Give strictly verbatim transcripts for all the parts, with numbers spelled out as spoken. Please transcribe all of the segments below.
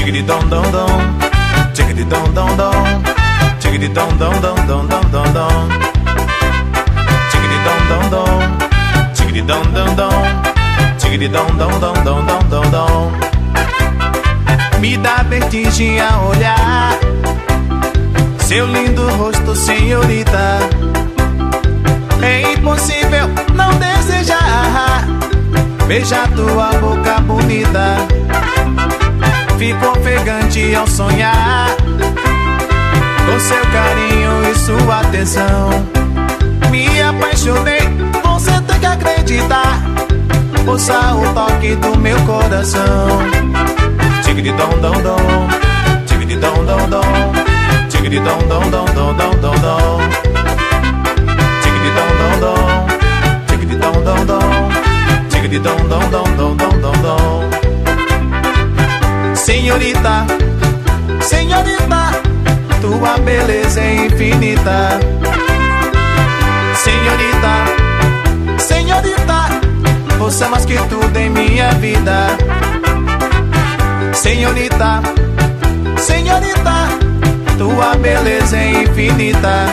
Tiggity dom dom dom, tiggity dom dom dom, tiggity dom dom dom dom dom dom dom. Tiggity dom dom dom, tiggity dom dom dom, tiggity dom dom dom dom dom dom dom. Me dá vertigem a olhar seu lindo rosto, senhorita. É impossível não desejar beijar tua boca bonita. Fico ofegante ao sonhar com seu carinho e sua atenção. Me apaixonei, você tem que acreditar. Ouça o toque do meu coração. Tiggity dom dom dom, tiggity dom dom dom, tiggity dom dom dom dom dom dom dom. Tiggity dom dom dom, tiggity dom dom dom, tiggity dom dom dom dom dom dom dom. Senhorita, senhorita, tua beleza é infinita. Senhorita, senhorita, você é mais que tudo em minha vida. Senhorita, senhorita, tua beleza é infinita.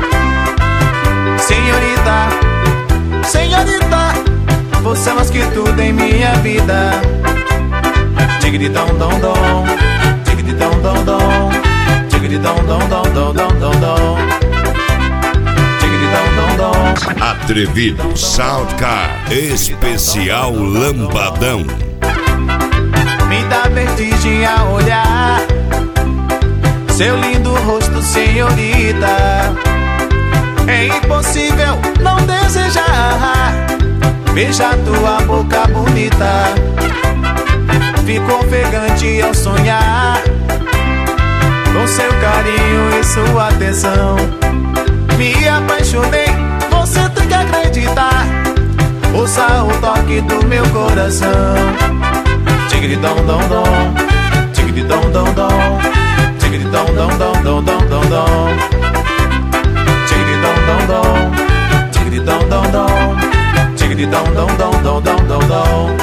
Senhorita, senhorita, você é mais que tudo em minha vida. Tiggity dom dom dom, tiggity dom dom dom, tiggity dom dom dom dom dom dom dom. Tiggity dom dom dom. Atrevido Soundcar Especial Lambadão. Me dá vertigem a olhar seu lindo rosto, senhorita. É impossível não desejar beijar tua boca bonita. Fico ofegante ao sonhar com seu carinho e sua atenção. Me apaixonei, você tem que acreditar. Ouça o toque do meu coração. Tiggity dom dom dom, tiggity dom dom dom, tiggity dom dom dom dom dom dom dom. Tiggity dom dom dom, tiggity dom dom dom, tiggity dom dom dom dom dom dom dom.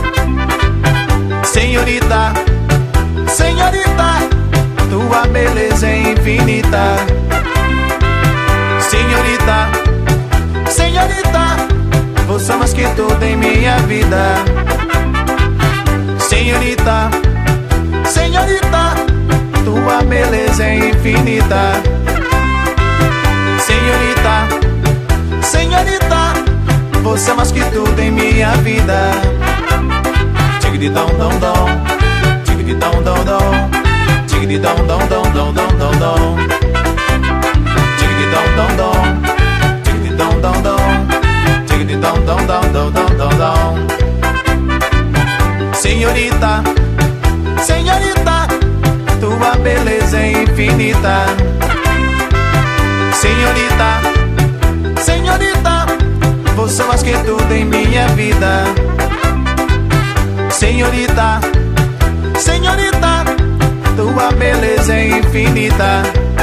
Senhorita, senhorita, tua beleza é infinita. Senhorita, senhorita, você é mais que tudo em minha vida. Senhorita, senhorita, tua beleza é infinita. Senhorita, senhorita, você é mais que tudo em minha vida. Tiggity dom dom dom, tiggity dom dom dom, tiggity dom dom dom dom dom dom dom. Tiggity dom dom dom, tiggity dom dom dom, tiggity dom dom dom dom dom dom dom. Senhorita, senhorita, tua beleza é infinita. Senhorita, senhorita, você é mais que tudo em minha vida. Senhorita, senhorita, tua beleza é infinita.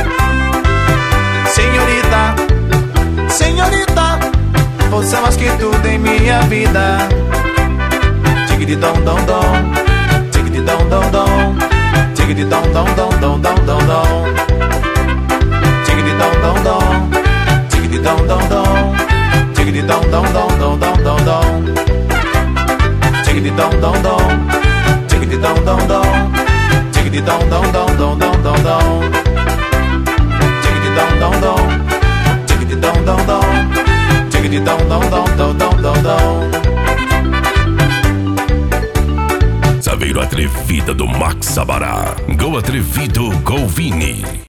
Senhorita, senhorita, você é mais que tudo em minha vida. Tiggity dom dom dom, tiggity dom dom dom, tiggity dom dom dom dom dom dom dom. Tiggity dom dom dom, tiggity dom dom dom, tiggity dom dom dom dom dom dom dom. Tiggity dom dom dom, tiggity dom dom dom, tiggity dom dom dom dom dom dom dom. Tiggity dom dom dom, tiggity dom dom dom, tiggity dom dom dom dom dom dom dom. Saveiro Atrevida do Max Sabará. Go Atrevido, Go Vini.